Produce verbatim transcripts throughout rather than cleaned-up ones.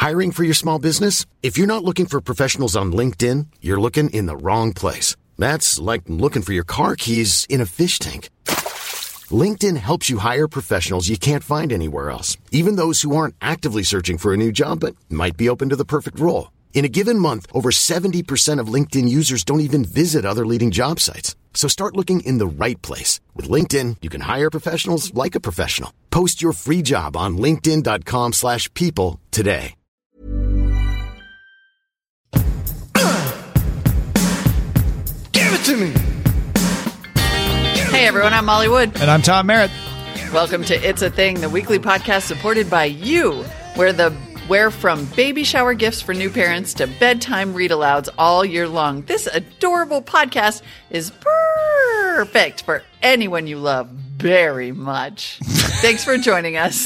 Hiring for your small business? If you're not looking for professionals on LinkedIn, you're looking in the wrong place. That's like looking for your car keys in a fish tank. LinkedIn helps you hire professionals you can't find anywhere else, even those who aren't actively searching for a new job but might be open to the perfect role. In a given month, over seventy percent of LinkedIn users don't even visit other leading job sites. So start looking in the right place. With LinkedIn, you can hire professionals like a professional. Post your free job on linkedin.com slash people today. Give it to me! Hey everyone, I'm Molly Wood. And I'm Tom Merritt. Welcome to It's a Thing, the weekly podcast supported by you, where the where from baby shower gifts for new parents to bedtime read-alouds all year long. This adorable podcast is perfect for anyone you love very much. Thanks for joining us.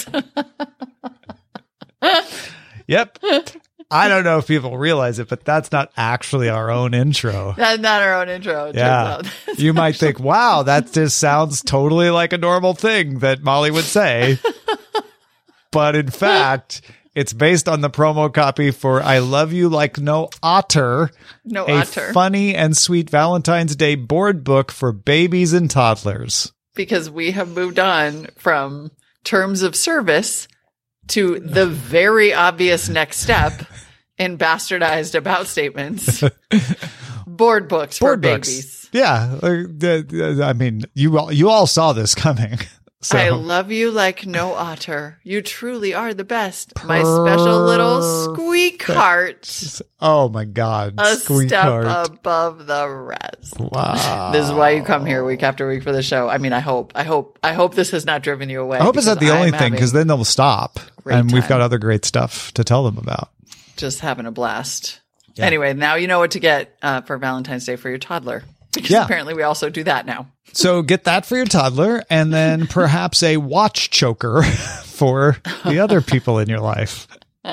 Yep. I don't know if people realize it, but that's not actually our own intro. That's not our own intro. Yeah. You might actually- think, wow, that just sounds totally like a normal thing that Molly would say. But in fact, it's based on the promo copy for I Love You Like No Otter, No a Otter. funny and sweet Valentine's Day board book for babies and toddlers. Because we have moved on from terms of service to the very obvious next step in bastardized about statements. Board books Board for books. babies. Yeah. like, the- the- I mean, you all, you all saw this coming. So. I love you like no otter. You truly are the best. My special little squeak heart. Oh my God. A Squeak step heart. above the rest. Wow. This is why you come here week after week for the show. I mean, I hope, I hope, I hope this has not driven you away. I hope it's not the because only I'm thing, because having then they'll stop. great And we've time. got other great stuff to tell them about. Just having a blast. Yeah. Anyway, now you know what to get uh, for Valentine's Day for your toddler. Because Yeah. apparently we also do that now. So get that for your toddler, and then perhaps a watch choker for the other people in your life.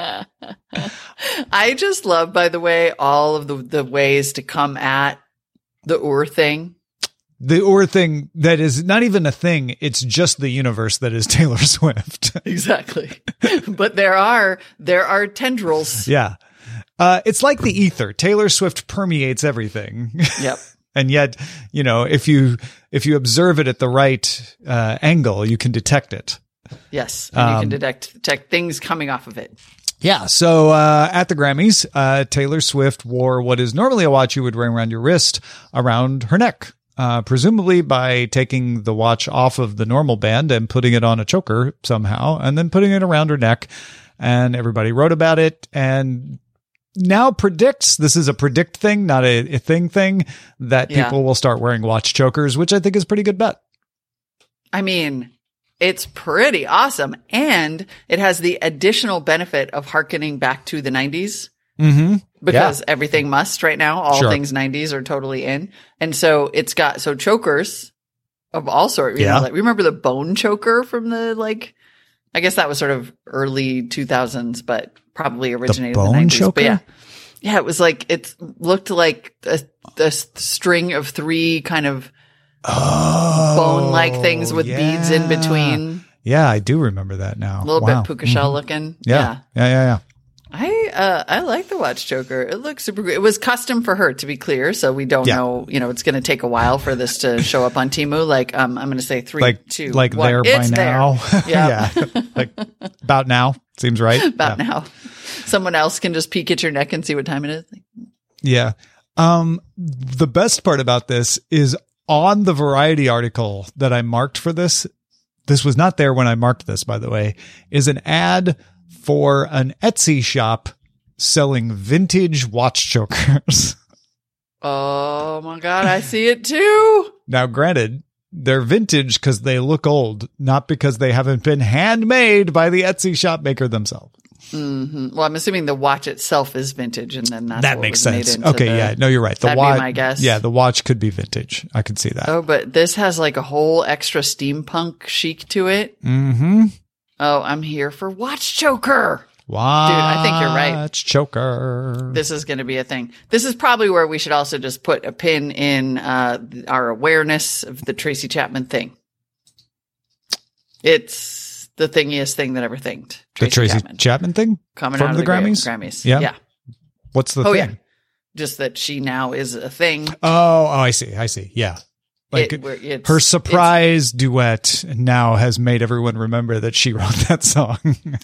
I just love, by the way, all of the, the ways to come at the Ur thing. The or thing that is not even a thing, it's just the universe that is Taylor Swift. Exactly. But there are, there are tendrils. Yeah. Uh, it's like the ether. Taylor Swift permeates everything. Yep. And yet, you know, if you if you observe it at the right uh, angle, you can detect it. Yes. And you Um, can detect, detect things coming off of it. Yeah. So uh, at the Grammys, uh, Taylor Swift wore what is normally a watch you would wear around your wrist around her neck, uh, presumably by taking the watch off of the normal band and putting it on a choker somehow, and then putting it around her neck. And everybody wrote about it and now predicts, this is a predict thing, not a, a thing thing, that Yeah. people will start wearing watch chokers, which I think is a pretty good bet. I mean, it's pretty awesome. And it has the additional benefit of hearkening back to the nineties. Mm-hmm. Because everything must right now. All Sure. things nineties are totally in. And so it's got, so chokers of all sorts. You Yeah. know, like, remember the bone choker from the, like, I guess that was sort of early two thousands, but probably originated in the bone nineties. choker? But yeah. Yeah, it was like, it looked like a, a string of three kind of Oh, bone-like things with beads in yeah. between. Yeah, I do remember that now. A little Wow. bit puka shell Mhm. looking. Yeah. Yeah, yeah, yeah. I uh I like the watch choker. It looks super good. It was custom for her, to be clear, so we don't Yeah. know. You know, it's going to take a while for this to show up on Temu. Like, um, I'm going to say three, Like, two, like one. there by It's there. now. Yeah, yeah. Like about now. Seems right. about yeah. now. Someone else can just peek at your neck and see what time it is. Yeah. Um, the best part about this is on the Variety article that I marked for this. This was not there when I marked this, by the way, is an ad for an Etsy shop selling vintage watch chokers. Oh my god, I see it too. Now, granted, they're vintage because they look old, not because they haven't been handmade by the Etsy shop maker themselves. hmm Well, I'm assuming the watch itself is vintage, and then that's That what makes was made sense. into Okay, the- yeah, no, you're right. The that'd be watch, my guess. Yeah, the watch could be vintage. I could see that. Oh, but this has like a whole extra steampunk chic to it. Mm-hmm. Oh, I'm here for watch choker. Watch I think you're right. choker. This is going to be a thing. This is probably where we should also just put a pin in uh, our awareness of the Tracy Chapman thing. It's the thingiest thing that ever thinked. The Tracy Chapman, Chapman thing coming from out of the, the gra- Grammys. Grammys. Yeah. Yeah. What's the Oh, thing? yeah. Just that she now is a thing. Oh, oh, I see. I see. Yeah. Like It- where it's- her surprise duet now has made everyone remember that she wrote that song.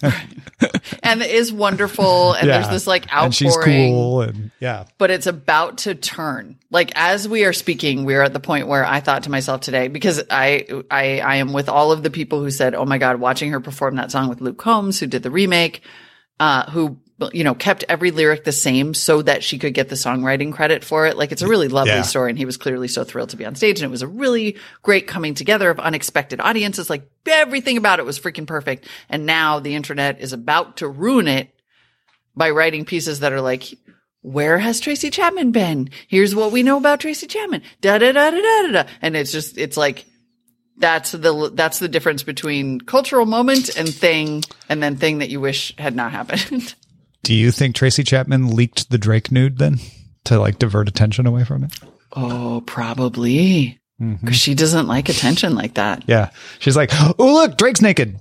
And it is wonderful. And Yeah. there's this like outpouring. And she's cool. And yeah. But it's about to turn. Like as we are speaking, we're at the point where I thought to myself today, because I, I, I am with all of the people who said, oh my God, watching her perform that song with Luke Combs, who did the remake, uh, who, you know, kept every lyric the same so that she could get the songwriting credit for it. Like it's a really lovely Yeah. story. And he was clearly so thrilled to be on stage. And it was a really great coming together of unexpected audiences. Like everything about it was freaking perfect. And now the internet is about to ruin it by writing pieces that are like, where has Tracy Chapman been? Here's what we know about Tracy Chapman. Da da da da da da. And it's just, it's like, that's the, that's the difference between cultural moment and thing, and then thing that you wish had not happened. Do you think Tracy Chapman leaked the Drake nude then to like divert attention away from it? Oh, probably. Because she doesn't like attention like that. Yeah. She's like, oh, look, Drake's naked.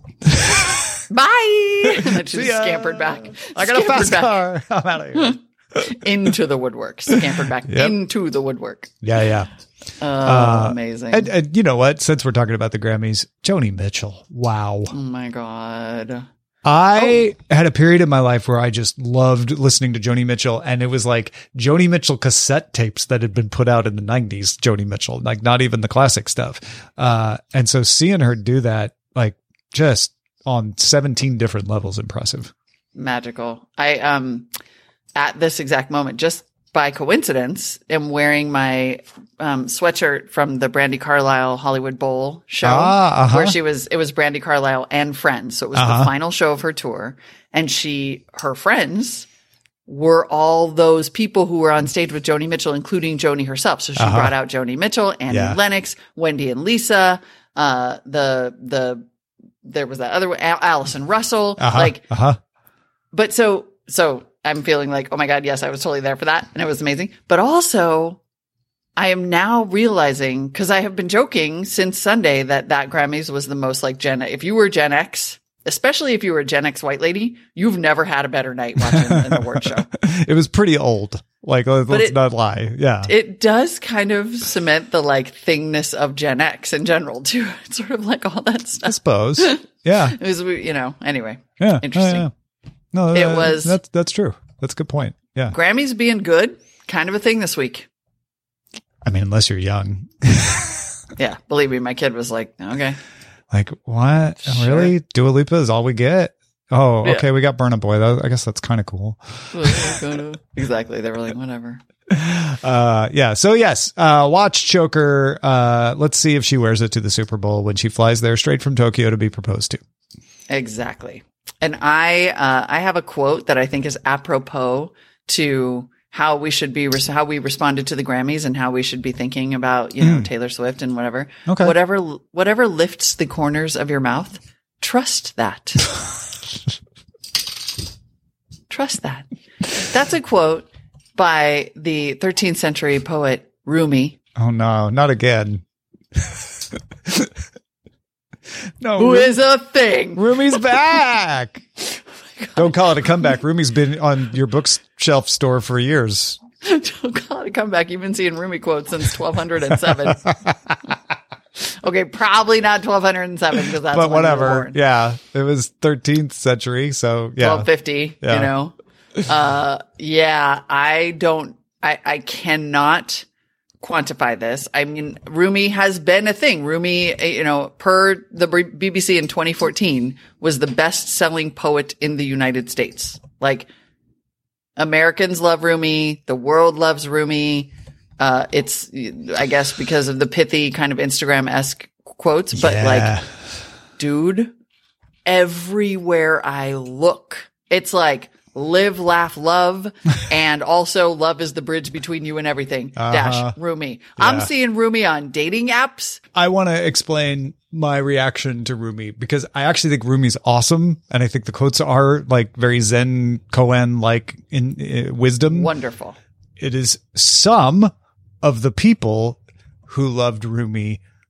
Bye. And then she See just ya. scampered back. I got a Scampered fast back car. I'm out of here. into the woodwork. Scampered back Yep. into the woodwork. Yeah, yeah. Oh, amazing. And, and you know what? Since we're talking about the Grammys, Joni Mitchell. Wow. oh my God. I had a period in my life where I just loved listening to Joni Mitchell, and it was like Joni Mitchell cassette tapes that had been put out in the nineties, Joni Mitchell, like not even the classic stuff. Uh, and so seeing her do that, like just on seventeen different levels, impressive. Magical. I, um, at this exact moment, just by coincidence, am wearing my um, sweatshirt from the Brandi Carlile Hollywood Bowl show, Ah, uh-huh. where she was. It was Brandi Carlile and friends, so it was Uh-huh. the final show of her tour, and she, her friends, were all those people who were on stage with Joni Mitchell, including Joni herself. So she Uh-huh. brought out Joni Mitchell, Annie Yeah. Lennox, Wendy and Lisa, uh, the the there was that other one, Al- Allison Russell, Uh-huh. like. uh-huh. But so, so I'm feeling like, oh my God, yes, I was totally there for that. And it was amazing. But also I am now realizing, cause I have been joking since Sunday that that Grammys was the most like Gen, if you were Gen X, especially if you were a Gen X white lady, you've never had a better night watching an award show. It was pretty old. Like, let's But it- not lie. Yeah. It does kind of cement the like thingness of Gen X in general too. It's sort of like all that I stuff. suppose. Yeah. It was, you know, anyway, Yeah. Interesting. Yeah, yeah. No, It uh, was- that's, that's true. That's a good point. Yeah. Grammys being good, kind of a thing this week. I mean, unless you're young. Yeah. Believe me, my kid was like, okay. Like, what? Sure. Really? Dua Lipa is all we get? Oh, Yeah. okay. We got Burna Boy. That, I guess that's kind of cool. Exactly. They were like, whatever. Uh, yeah. So yes, uh, watch Choker. Uh, let's see if she wears it to the Super Bowl when she flies there straight from Tokyo to be proposed to. Exactly. And I, uh, I have a quote that I think is apropos to how we should be, how we responded to the Grammys and how we should be thinking about, you know, Mm. Taylor Swift and whatever. Okay. Whatever, whatever lifts the corners of your mouth, trust that. Trust that. That's a quote by the thirteenth century poet Rumi. Oh no, not again. No, Who Ru- is a thing. Rumi's back. Don't call it a comeback. Rumi's been on your bookshelf store for years. Don't call it a comeback. You've been seeing Rumi quotes since twelve oh seven. Okay, probably not twelve oh seven because that's But when you were whatever. born. Yeah. It was thirteenth century. So yeah. twelve fifty, Yeah. you know? Uh, yeah, I don't, I, I cannot quantify this. I mean, Rumi has been a thing. Rumi, uh, you know, per the B B C in twenty fourteen was the best selling poet in the United States. Like, Americans love Rumi. The world loves Rumi. Uh, it's, I guess, because of the pithy kind of Instagram-esque quotes, but Yeah. like, dude, everywhere I look, it's like live, laugh, love, and also love is the bridge between you and everything. Uh-huh. Dash Rumi. I'm Yeah. seeing Rumi on dating apps. I want to explain my reaction to Rumi because I actually think Rumi's awesome. And I think the quotes are like very Zen koan like in uh, wisdom. Wonderful. It is some of the people who loved Rumi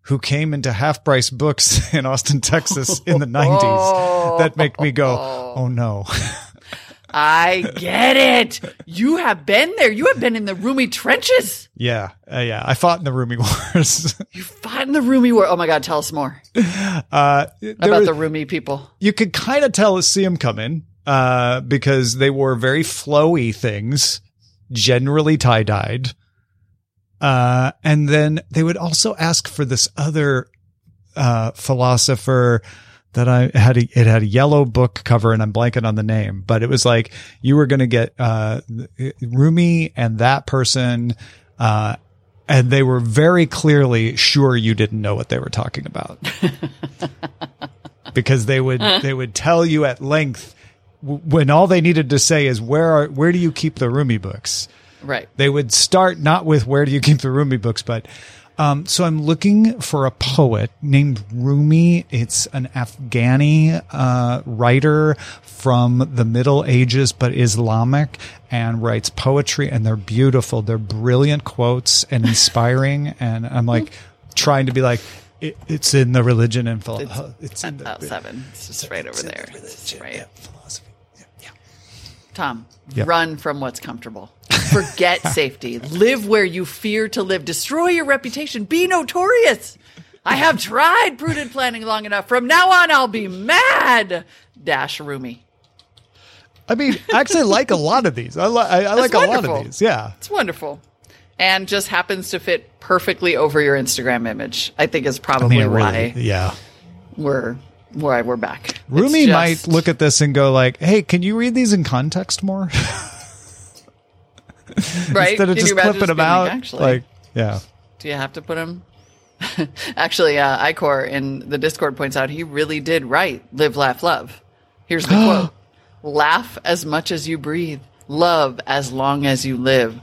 who came into Half Price Books in Austin, Texas in the nineties that make me go, oh no. I get it. You have been there. You have been in the Rumi trenches. Yeah. Uh, yeah. I fought in the Rumi Wars. You fought in the Rumi War. Oh my God. Tell us more uh, about was, the Rumi people. You could kind of tell see them coming uh, because they wore very flowy things, generally tie-dyed. Uh, and then they would also ask for this other uh, philosopher that I had, a, it had a yellow book cover and I'm blanking on the name, but it was like you were going to get, uh, Rumi and that person, uh, and they were very clearly sure you didn't know what they were talking about because they would, they would tell you at length w- when all they needed to say is where are, where do you keep the Rumi books? Right. They would start not with where do you keep the Rumi books, but Um, so I'm looking for a poet named Rumi. It's an Afghani uh, writer from the Middle Ages, but Islamic, and writes poetry, and they're beautiful. They're brilliant quotes and inspiring. And I'm like trying to be like, it, it's in the religion and philosophy. It's, it's in the about seven. It's just it's right over there. The religion, right. Yeah, philosophy. Yeah, yeah. Tom, yep. Run from what's comfortable. Forget safety. Live where you fear to live. Destroy your reputation. Be notorious. I have tried prudent planning long enough. From now on, I'll be mad. Dash Rumi. I mean, I actually like a lot of these. I, li- I, I like wonderful. a lot of these. Yeah. It's wonderful. And just happens to fit perfectly over your Instagram image. I think is probably I mean, why really, yeah. we're why we're back. Rumi just, might look at this and go like, hey, can you read these in context more? Right? Instead of Can just clipping them out. Like, actually, like, yeah. Do you have to put them? Actually, uh, Icor in the Discord points out he really did write Live, Laugh, Love. Here's the quote. Laugh as much as you breathe. Love as long as you live.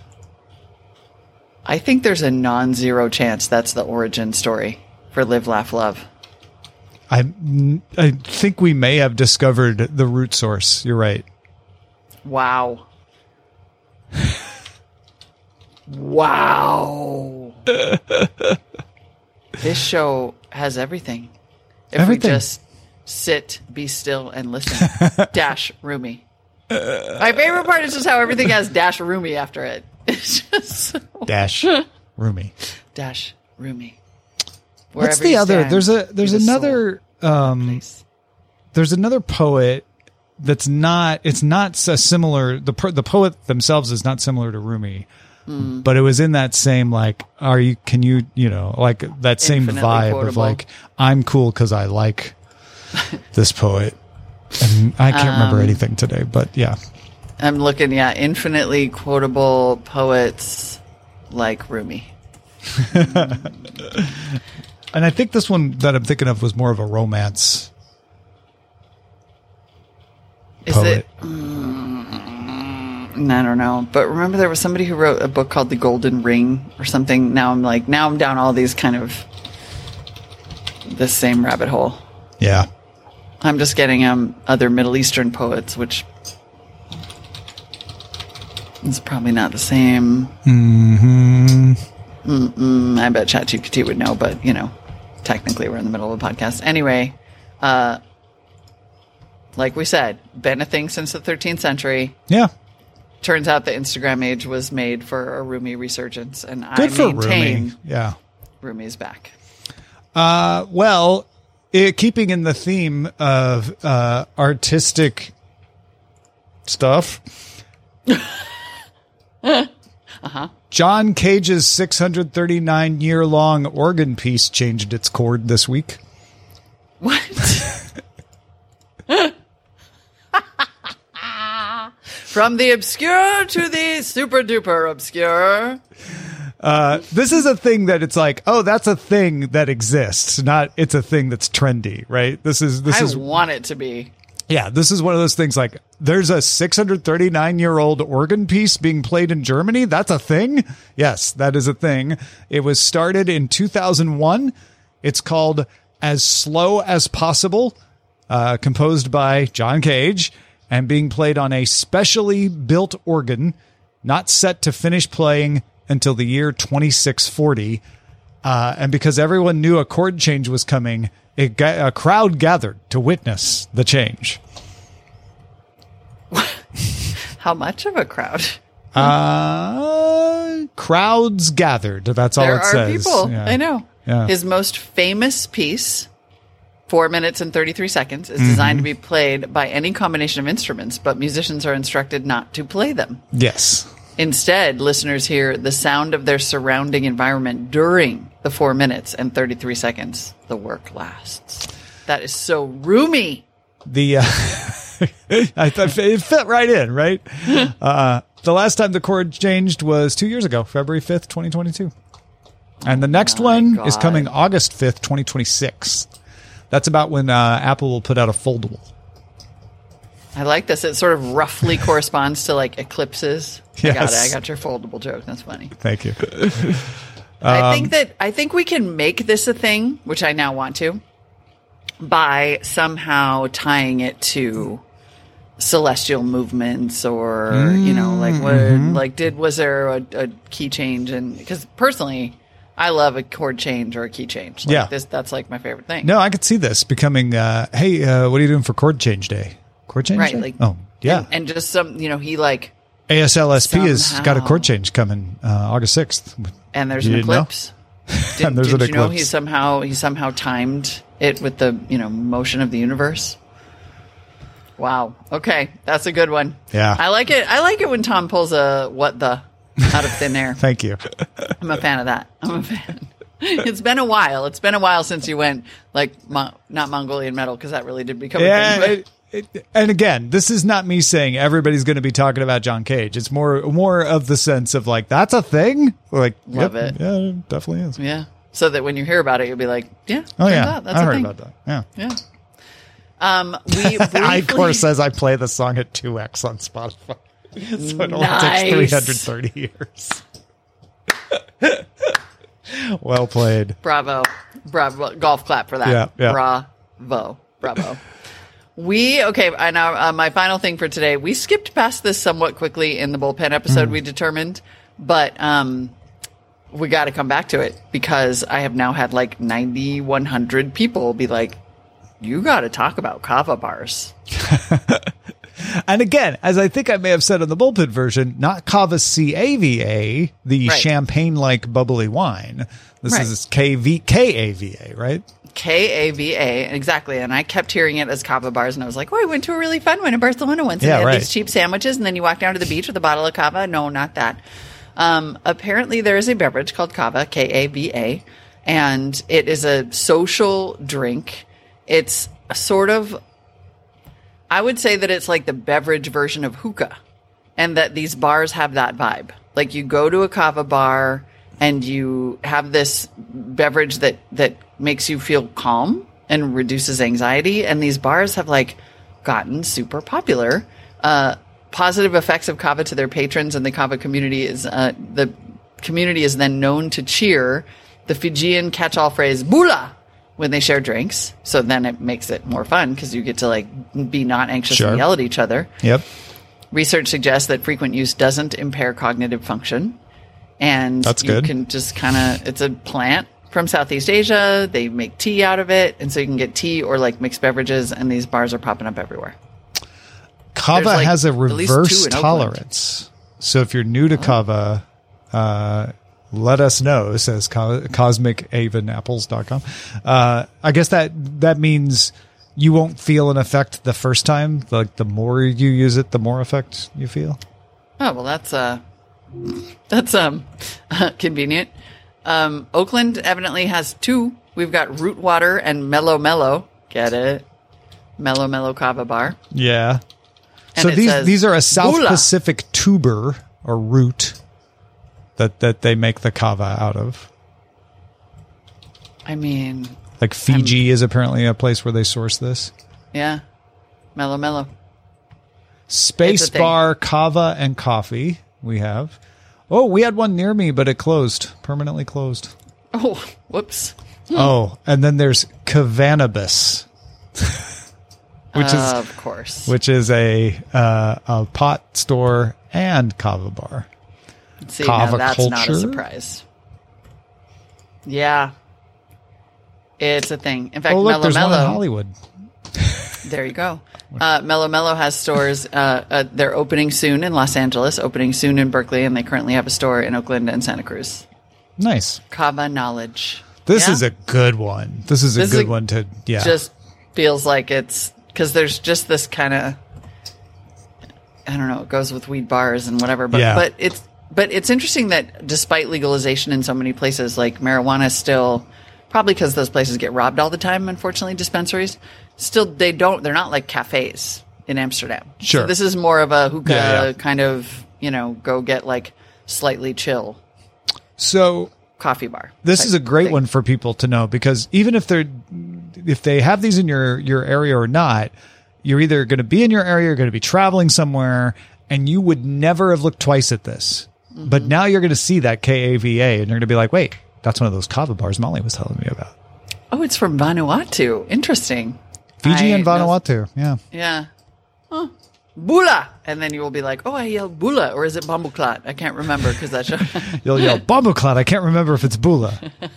I think there's a non-zero chance that's the origin story for Live, Laugh, Love. I, I think we may have discovered the root source. You're right. Wow. Wow. This show has everything. If everything. we just sit, be still, and listen. Dash Rumi. My favorite part is just how everything has Dash Rumi after it. It's just so Dash Rumi. Dash Rumi. Wherever What's the other? Stand, there's a there's another um, there's another poet that's not it's not so similar. The the poet themselves is not similar to Rumi, mm. but it was in that same like are you can you you know like that same Infinitely vibe quotable. Of like I'm cool because I like this poet, and I can't um, remember anything today, but yeah. I'm looking, yeah, infinitely quotable poets like Rumi. And I think this one that I'm thinking of was more of a romance Is poet. it? Mm, I don't know. But remember there was somebody who wrote a book called The Golden Ring or something. Now I'm like, now I'm down all these kind of the same rabbit hole. Yeah. I'm just getting um other Middle Eastern poets, which is probably not the same. Mm-hmm. Mm-mm, I bet ChatGPT would know, but, you know, technically we're in the middle of a podcast. Anyway, uh, like we said, been a thing since the thirteenth century. Yeah. Turns out the Instagram age was made for a Rumi resurgence, and Good I for maintain Rumi. Yeah. Rumi's back. Uh, well, it, keeping in the theme of uh, artistic stuff. uh-huh. John Cage's six hundred thirty-nine year long organ piece changed its chord this week. What? From the obscure to the super duper obscure. Uh, this is a thing that it's like, oh, that's a thing that exists. Not it's a thing that's trendy, right? This is this I is want it to be. Yeah, this is one of those things like there's a six hundred thirty-nine year old organ piece being played in Germany. That's a thing. Yes, that is a thing. It was started in two thousand one. It's called As Slow as Possible, uh, composed by John Cage and being played on a specially built organ, not set to finish playing until the year twenty-six forty. Uh, and because everyone knew a chord change was coming, it ga- a crowd gathered to witness the change. How much of a crowd? Uh, crowds gathered. That's all there it are says. people. Yeah. I know. Yeah. His most famous piece, four minutes and thirty-three seconds, is designed Mm-hmm. to be played by any combination of instruments, but musicians are instructed not to play them. Yes. Instead, listeners hear the sound of their surrounding environment during the four minutes and thirty-three seconds the work lasts. That is so roomy. The uh, I thought it fit right in, right? Uh, the last time the chord changed was two years ago, February fifth, twenty twenty-two. And the next my one God. is coming August fifth, twenty twenty-six. That's about when uh, Apple will put out a foldable. I like this. It sort of roughly corresponds to like eclipses. I got it. Yes. I got your foldable joke. That's funny. Thank you. I think that I think we can make this a thing, which I now want to, by somehow tying it to celestial movements, or you know, like what, like did was there a, a key change? And because personally, I love a chord change or a key change. Like Yeah. this that's like my favorite thing. No, I could see this becoming, uh, hey, uh, what are you doing for chord change day? Chord change Right, day? like- oh, yeah. and, and just some, you know, he like, A S L S P has somehow- got a chord change coming uh, August sixth. and there's You an didn't know? eclipse. Did, And there's did an you know eclipse. he somehow he somehow timed it with the you know motion of the universe? Wow. Okay, that's a good one. Yeah. I like it. I like it when Tom pulls a what the out of thin air. Thank you. I'm a fan of that. I'm a fan. It's been a while. It's been a while since you went like Mo- not Mongolian metal, because that really did become Yeah, a thing. it, it, and again, this is not me saying everybody's going to be talking about John Cage. It's more more of the sense of like, that's a thing. Like, Love yep, it. Yeah, it definitely is. But, yeah. So that when you hear about it, you'll be like, yeah. Oh turns yeah, out that's I a heard thing. about that. Yeah. Yeah. Um, we Icor briefly- says I play the song at two x on Spotify, so it only Nice. takes three hundred thirty years. Well played. Bravo. Bravo. Golf clap for that. Yeah, yeah. Bravo. Bravo. We, okay, and our, uh, my final thing for today, we skipped past this somewhat quickly in the bullpen episode, Mm. we determined, but um, we got to come back to it, because I have now had like ninety-one hundred people be like, you got to talk about kava bars. And again, as I think I may have said on the bullpen version, not Cava C A V A, the Right. champagne-like bubbly wine. This Right. is K V K A V A, right? K A V A, exactly. And I kept hearing it as kava bars, and I was like, oh, I went to a really fun one in Barcelona once. And Yeah, they had right. these cheap sandwiches, and then you walk down to the beach with a bottle of kava. No, not that. Um, apparently, there is a beverage called kava, K A V A, and it is a social drink. It's a sort of, I would say that it's like the beverage version of hookah, and that these bars have that vibe. Like you go to a kava bar and you have this beverage that, that makes you feel calm and reduces anxiety. And these bars have like gotten super popular. Uh, positive effects of kava to their patrons and the kava community is, uh, the community is then known to cheer the Fijian catch-all phrase "bula" when they share drinks. So then it makes it more fun, because you get to like be not anxious Sure. and yell at each other. Yep. Research suggests that frequent use doesn't impair cognitive function. And That's you good. can just kind of, it's a plant from Southeast Asia. They make tea out of it. And so you can get tea or like mixed beverages, and these bars are popping up everywhere. Kava There's, like, has a at least reverse two in Oakland. tolerance. So if you're new to Kava, uh, let us know, says co- cosmic avon apples dot com. Uh, I guess that that means you won't feel an effect the first time. Like the more you use it, the more effect you feel. Oh, well, that's, uh, that's, um, convenient. Um, Oakland evidently has two. We've got Root Water and Mellow Mellow. Get it? Mellow Mellow Kava Bar. Yeah. And So it these says, these are a South "Bula." Pacific tuber or root that that they make the kava out of. I mean, Like Fiji is apparently a place where they source this. yeah. Mellow Mellow. Space It's a thing. Bar Kava and Coffee we have. Oh, we had one near me, but it closed. Permanently closed. Oh, whoops. Oh, and then there's Cavanabis, which is Of course. which is a uh, a pot store and kava bar. See, now Kava that's not a culture? surprise. Yeah. It's a thing. In fact, Oh, look, Mellow there's one in Mellow. Hollywood. There you go. Uh, Mellow Mellow has stores. Uh, uh, they're opening soon in Los Angeles, opening soon in Berkeley, and they currently have a store in Oakland and Santa Cruz. Nice. Kava Knowledge. This Yeah? is a good one. This is a This is good a- one to, yeah. Just feels like it's because there's just this kind of, I don't know, it goes with weed bars and whatever, but Yeah. but it's but it's interesting that despite legalization in so many places, like marijuana still, probably because those places get robbed all the time, unfortunately, dispensaries, still they don't, they're not like cafes in Amsterdam. Sure. So this is more of a hookah Yeah, yeah. kind of, you know, go get like slightly chill So coffee bar. this type is a great thing. one for people to know, because even if they're, if they have these in your, your area or not, you're either going to be in your area or going to be traveling somewhere, and you would never have looked twice at this. Mm-hmm. But now you're going to see that K A V A, and you're going to be like, wait, that's one of those kava bars Molly was telling me about. Oh, it's from Vanuatu. Interesting. Fiji I and know- Vanuatu. Yeah. Yeah. Oh, Bula. And then you will be like, oh, I yelled Bula. Or is it Bumbleclot? I can't remember because that show. You'll yell, Bumbleclot. I can't remember if it's Bula.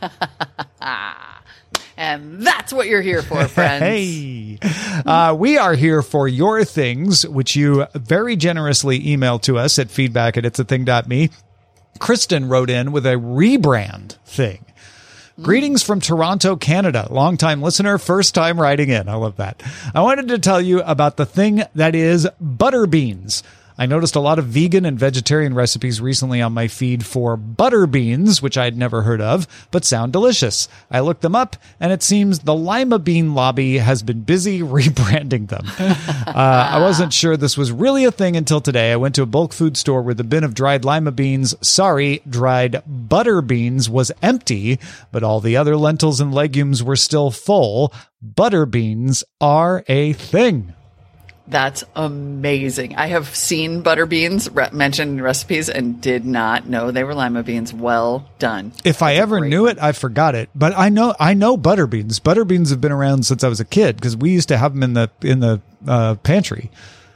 And that's what you're here for, friends. Hey, uh, we are here for your things, which you very generously email to us at feedback at it's a thing dot me. Kristen wrote in with a rebrand thing. Greetings from Toronto, Canada. Longtime listener, first time writing in. I love that. I wanted to tell you about the thing that is butter beans. I noticed a lot of vegan and vegetarian recipes recently on my feed for butter beans, which I'd never heard of, but sound delicious. I looked them up, and it seems the lima bean lobby has been busy rebranding them. uh, I wasn't sure this was really a thing until today. I went to a bulk food store where the bin of dried lima beans, sorry, dried butter beans was empty, but all the other lentils and legumes were still full. Butter beans are a thing. That's amazing. I have seen butter beans re- mentioned in recipes and did not know they were lima beans. Well done. If I ever great knew one. it, I forgot it. But I know I know butter beans. Butter beans have been around since I was a kid because we used to have them in the in the uh, pantry.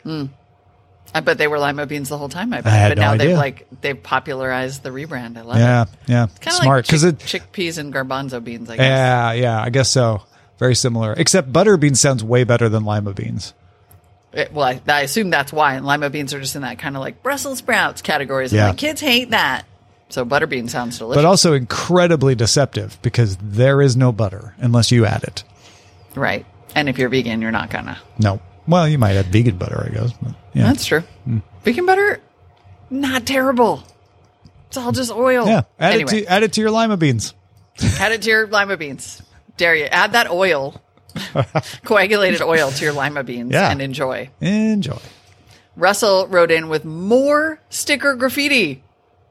I bet they were lima beans the whole time. I bet. I had but no now idea. they've like they've popularized the rebrand. I love it. Yeah, yeah, Kind of smart like because chick- it. chickpeas and garbanzo beans, I guess. Yeah, yeah, I guess so. Very similar, except butter beans sounds way better than lima beans. It- well, I, I assume that's why. And lima beans are just in that kind of like Brussels sprouts categories. Yeah. And like kids hate that. So butter bean sounds delicious. But also incredibly deceptive because there is no butter unless you add it. right. And if you're vegan, you're not gonna. No. Well, you might add vegan butter, I guess. But yeah. That's true. Vegan butter, not terrible. It's all just oil. yeah. Add anyway, it to add it to your lima beans. add it to your lima beans. Dare you. Add that oil, coagulated oil to your lima beans Yeah. and enjoy. Enjoy. Russell wrote in with more sticker graffiti.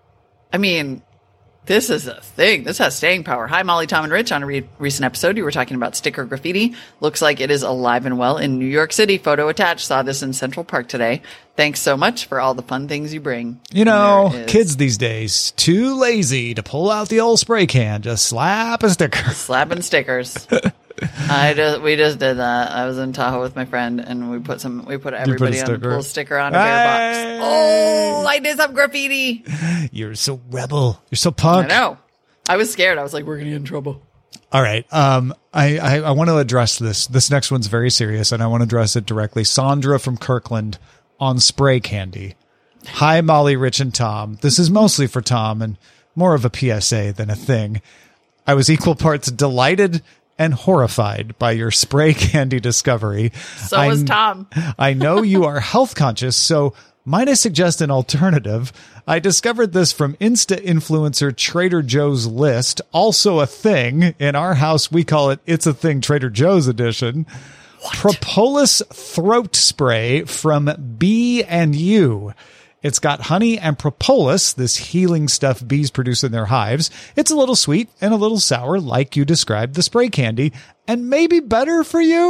I mean, this is a thing. This has staying power. Hi, Molly, Tom, and Rich. On a re- recent episode, you were talking about sticker graffiti. Looks like it is alive and well in New York City. Photo attached. Saw this in Central Park today. Thanks so much for all the fun things you bring. You And know, there is kids these days, too lazy to pull out the old spray can. Just slap a sticker. slapping stickers. I just we just did that. I was in Tahoe with my friend, and we put some. We put everybody on a sticker. little sticker on a bear Hey! box. Oh, I did some graffiti. You're so rebel. You're so punk. I know. I was scared. I was like, we're gonna get in trouble. All right. Um, I, I, I want to address this. This next one's very serious, and I want to address it directly. Sandra from Kirkland on spray candy. Hi, Molly, Rich, and Tom. This is mostly for Tom and more of a P S A than a thing. I was equal parts delighted and horrified by your spray candy discovery. So I, was Tom. I know you are health conscious, so might I suggest an alternative? I discovered this from Insta influencer Trader Joe's List, also a thing. In our house, we call it It's a Thing Trader Joe's edition. Propolis throat spray from B and U. It's got honey and propolis, this healing stuff bees produce in their hives. It's a little sweet and a little sour, like you described the spray candy, and maybe better for you.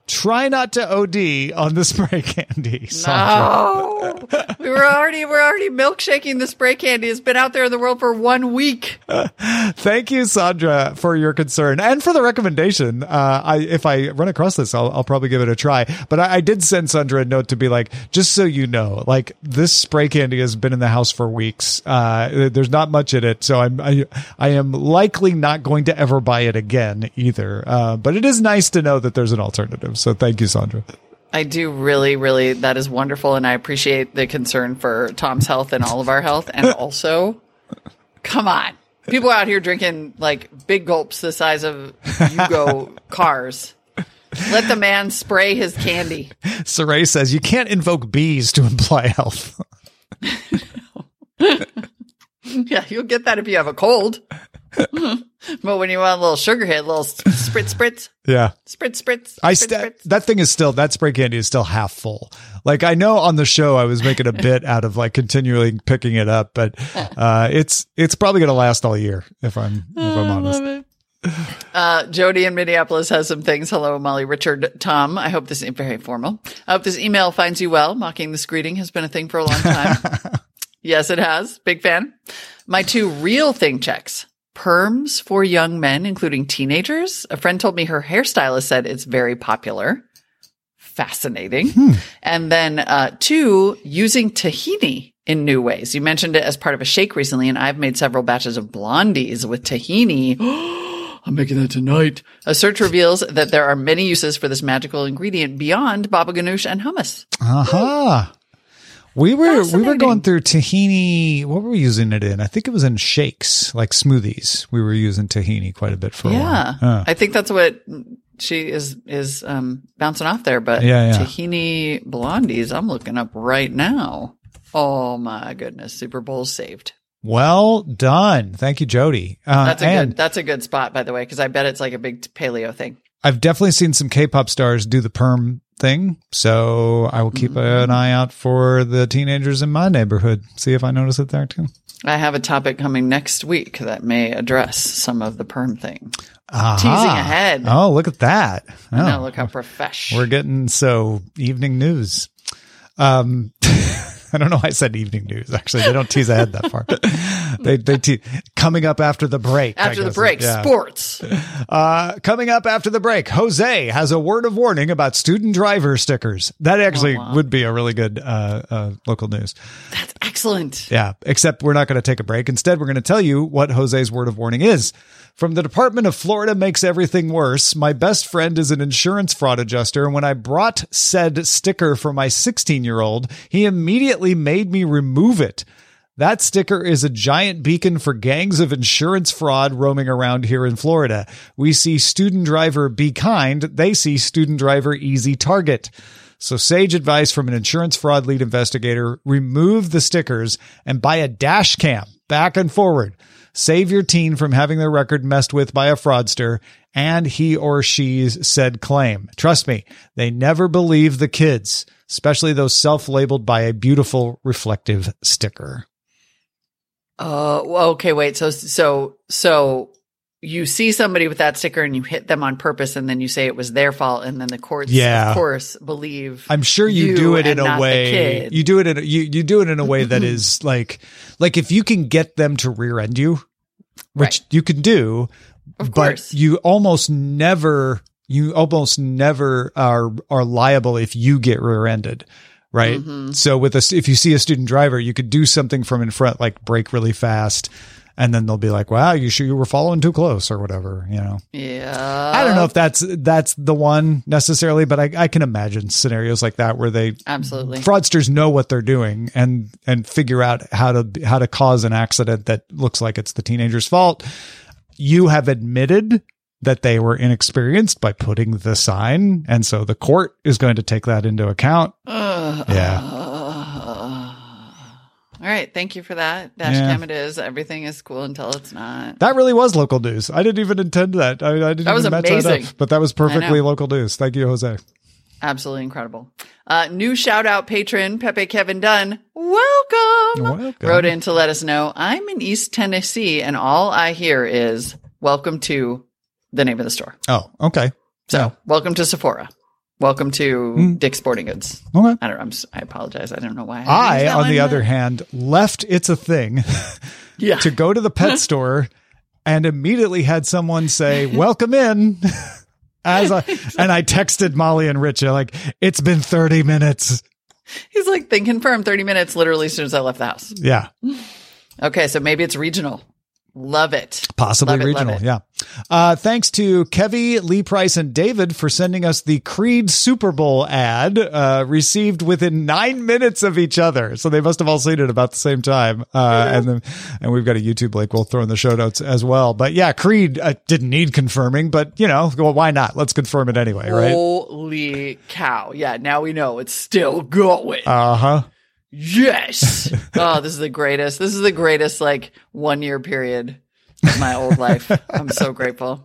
try not to O D on the spray candy, Sandra. No, we were already we're already milkshaking the spray candy. It's been out there in the world for one week. Thank you, Sandra, for your concern and for the recommendation. Uh, I if I run across this, I'll, I'll probably give it a try. But I, I did send Sandra a note to be like, just so you know, like this spray candy has been in the house for weeks. Uh, there's not much in it, so I'm I, I am likely not going to ever buy it again either. Uh, but it is nice to know that there's an alternative. So thank you, Sandra. I do really, really, that is wonderful. And I appreciate the concern for Tom's health and all of our health. And also, come on. People out here drinking like big gulps the size of Yugo cars. Let the man spray his candy. Saray says you can't invoke bees to imply health. Yeah, you'll get that if you have a cold. But when you want a little sugar hit, a little spritz, spritz. Yeah. Spritz, spritz. I spritz, st- spritz. that thing is still, that spray candy is still half full. Like I know on the show I was making a bit out of like continually picking it up, but uh, it's it's probably going to last all year if I'm if I'm honest. I love it. Uh, Jody in Minneapolis has some things. Hello, Molly, Richard, Tom. I hope this is very formal. I hope this email finds you well. Mocking this greeting has been a thing for a long time. Yes, it has. Big fan. My two real thing checks. Perms for young men, including teenagers. A friend told me her hairstylist said it's very popular. Fascinating. Hmm. And then uh, two, using tahini in new ways. You mentioned it as part of a shake recently, and I've made several batches of blondies with tahini. I'm making that tonight. A search reveals that there are many uses for this magical ingredient beyond baba ganoush and hummus. Uh-huh. We were we were going through tahini. What were we using it in? I think it was in shakes, like smoothies. We were using tahini quite a bit for yeah. a while. Yeah, I think that's what she is is um, bouncing off there. But yeah, yeah. tahini blondies, I'm looking up right now. Oh my goodness, Super Bowl saved. Well done, thank you, Jody. Uh, that's a and good that's a good spot, by the way, because I bet it's like a big paleo thing. I've definitely seen some K-pop stars do the perm thing, so I will keep mm-hmm. an eye out for the teenagers in my neighborhood. See if I notice it there too. I have a topic coming next week that may address some of the perm thing. Aha. Teasing ahead. Oh, look at that! Oh, now look how profesh. We're getting so evening news. Um. I don't know why I said evening news. Actually, they don't tease ahead that far. they they te- coming up after the break. After the break, yeah. Sports. Uh, coming up after the break, Jose has a word of warning about student driver stickers. That actually oh, wow. would be a really good uh, uh, local news. That's excellent. Yeah, except we're not going to take a break. Instead, we're going to tell you what Jose's word of warning is. From the Department of Florida makes everything worse. My best friend is an insurance fraud adjuster, and when I brought said sticker for my sixteen-year-old, he immediately made me remove it. That sticker is a giant beacon for gangs of insurance fraud roaming around here in Florida. We see student driver be kind. They see student driver easy target. So sage advice from an insurance fraud lead investigator, remove the stickers and buy a dash cam back and forward. Save your teen from having their record messed with by a fraudster and he or she's said claim. Trust me, they never believe the kids, especially those self-labeled by a beautiful reflective sticker. Uh, okay, wait. So, so, so you see somebody with that sticker and you hit them on purpose and then you say it was their fault. And then the courts, yeah. of course, believe. I'm sure you, you do it in and a not way, the kid. you do it in, a, you, you do it in a way that is like, like if you can get them to rear end you, which right. you can do, of but course. you almost never, you almost never are, are liable if you get rear ended. Right. Mm-hmm. So with a, if you see a student driver, you could do something from in front, like brake really fast. And then they'll be like, wow, you sure you were following too close or whatever, you know? Yeah. I don't know if that's, that's the one necessarily, but I, I can imagine scenarios like that where they absolutely fraudsters know what they're doing and, and figure out how to, how to cause an accident that looks like it's the teenager's fault. You have admitted that they were inexperienced by putting the sign. And so the court is going to take that into account. Uh, yeah. Uh, all right. Thank you for that. Dash yeah. cam it is. Everything is cool until it's not. That really was local news. I didn't even intend that. I, I didn't that was even match amazing. that up, but that was perfectly local news. Thank you, Jose. Absolutely incredible. Uh, new shout out patron, Pepe Kevin Dunn. Welcome. Welcome. Wrote in to let us know I'm in East Tennessee and all I hear is welcome to the name of the store. Oh, okay. So yeah. welcome to Sephora. Welcome to Mm. Dick's Sporting Goods. Okay. I don't know. I'm just, I apologize. I don't know why. I, used that on line, the but- other hand, left It's a Thing yeah. to go to the pet store and immediately had someone say, welcome in. As I, and I texted Molly and Richie, like, it's been thirty minutes. He's like, then confirm thirty minutes literally as soon as I left the house. Yeah. Okay, so maybe it's regional. Love it. Possibly Love it, love regional. it. Yeah. Uh, thanks to Kevy, Lee Price, and David for sending us the Creed Super Bowl ad, uh, received within nine minutes of each other. So they must have all seen it about the same time. Uh, and then, and we've got a YouTube link we'll throw in the show notes as well. But yeah, Creed uh, didn't need confirming, but you know, well, why not? Let's confirm it anyway, right? Holy cow. Yeah, now we know it's still going. Uh huh. Yes. Oh, this is the greatest. This is the greatest, like, one year period of my old life. I'm so grateful.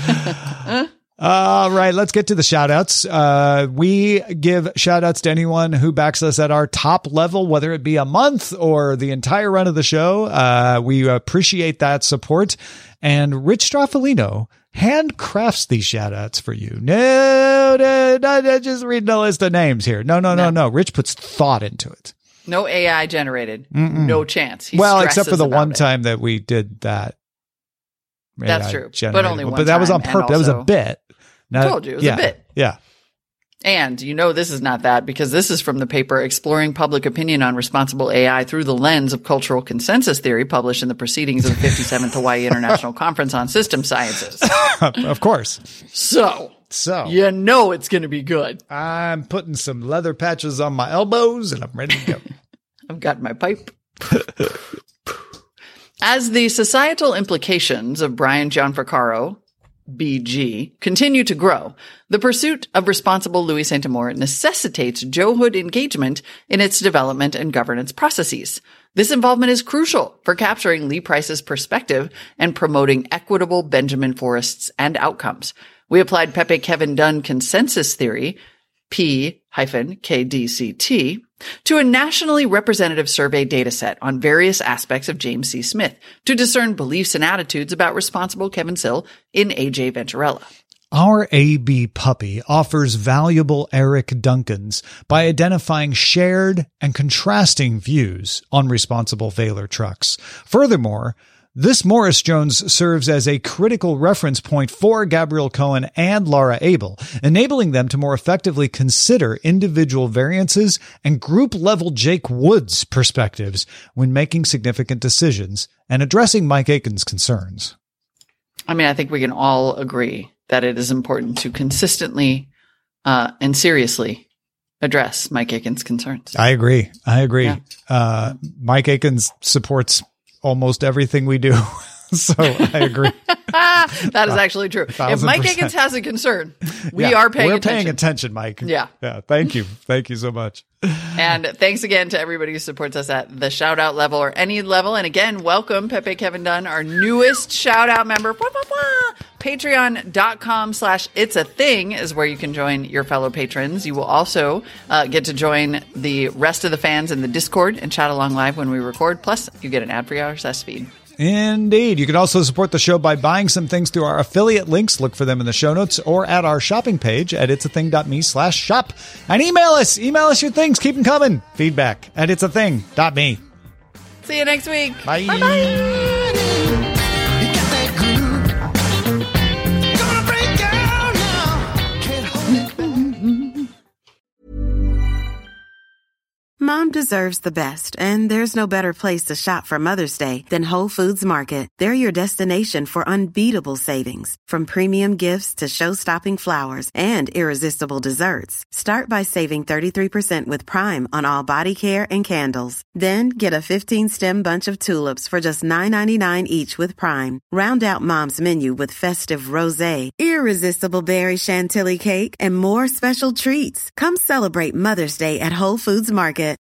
All right, let's get to the shout outs. Uh, we give shout outs to anyone who backs us at our top level, whether it be a month or the entire run of the show. Uh, we appreciate that support. And Rich Straffolino handcrafts these shout outs for you. No, no, no, no, just reading a list of names here. No, no, no, no. no. Rich puts thought into it. No A I generated. Mm-mm. No chance. He well, except for the about one it. time that we did that. That's A I true. But generated only one. one But that was on time, purpose. and That was a also- bit. Now, I told you, it was yeah, a bit. Yeah. And you know this is not that, because this is from the paper Exploring Public Opinion on Responsible A I Through the Lens of Cultural Consensus Theory, published in the Proceedings of the fifty-seventh Hawaii International Conference on System Sciences. Of course. So, So you know it's going to be good. I'm putting some leather patches on my elbows and I'm ready to go. I've got my pipe. As the societal implications of Brian Gianfrancaro, B G, continue to grow, the pursuit of responsible Louis Saint-Amour necessitates Joehood engagement in its development and governance processes. This involvement is crucial for capturing Lee Price's perspective and promoting equitable Benjamin Forests and outcomes. We applied Pepe Kevin Dunn consensus theory, P K D C T, to a nationally representative survey dataset on various aspects of James C. Smith to discern beliefs and attitudes about responsible Kevin Sill in A J Venturella. Our A B puppy offers valuable Eric Duncans by identifying shared and contrasting views on responsible Vaylor trucks. Furthermore, this Morris Jones serves as a critical reference point for Gabriel Cohen and Laura Abel, enabling them to more effectively consider individual variances and group-level Jake Woods perspectives when making significant decisions and addressing Mike Aiken's concerns. I mean, I think we can all agree that it is important to consistently uh, and seriously address Mike Aiken's concerns. I agree. I agree. Yeah. Uh, Mike Aikens supports almost everything we do. So I agree. That is actually true. If thousand Mike percent. Aikens has a concern, we Yeah, are paying we're attention. paying attention, Mike. Yeah. Yeah. Thank you. Thank you so much. And thanks again to everybody who supports us at the shout out level or any level. And again, welcome Pepe Kevin Dunn, our newest shout out member. Wah, wah, wah. Patreon.com slash It's a Thing is where you can join your fellow patrons. You will also uh, get to join the rest of the fans in the Discord and chat along live when we record. Plus, you get an ad-free R S S feed. Indeed. You can also support the show by buying some things through our affiliate links. Look for them in the show notes or at our shopping page at itsathing.me slash shop. And email us. Email us your things. Keep them coming. Feedback at itsathing.me. See you next week. Bye. Bye-bye. Mom deserves the best, and there's no better place to shop for Mother's Day than Whole Foods Market. They're your destination for unbeatable savings, from premium gifts to show-stopping flowers and irresistible desserts. Start by saving thirty-three percent with Prime on all body care and candles. Then get a fifteen-stem bunch of tulips for just nine ninety-nine each with Prime. Round out Mom's menu with festive rosé, irresistible berry chantilly cake, and more special treats. Come celebrate Mother's Day at Whole Foods Market.